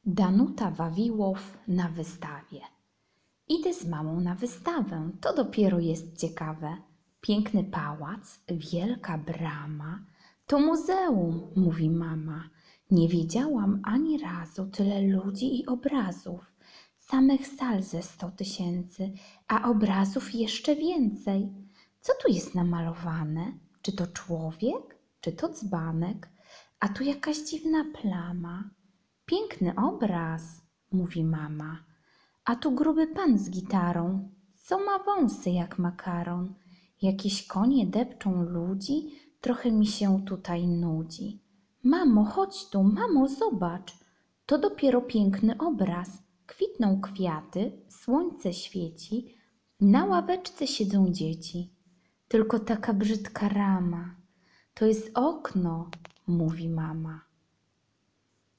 Danuta Wawiłow na wystawie. Idę z mamą na wystawę, to dopiero jest ciekawe. Piękny pałac, wielka brama. To muzeum, mówi mama. Nie wiedziałam ani razu tyle ludzi i obrazów. Samych sal ze 100 000, a obrazów jeszcze więcej. Co tu jest namalowane? Czy to człowiek, czy to dzbanek? A tu jakaś dziwna plama. Piękny obraz, mówi mama. A tu gruby pan z gitarą, co ma wąsy jak makaron. Jakieś konie depczą ludzi, trochę mi się tutaj nudzi. Mamo, chodź tu, mamo, zobacz. To dopiero piękny obraz. Kwitną kwiaty, słońce świeci, na ławeczce siedzą dzieci. Tylko taka brzydka rama. To jest okno, mówi mama.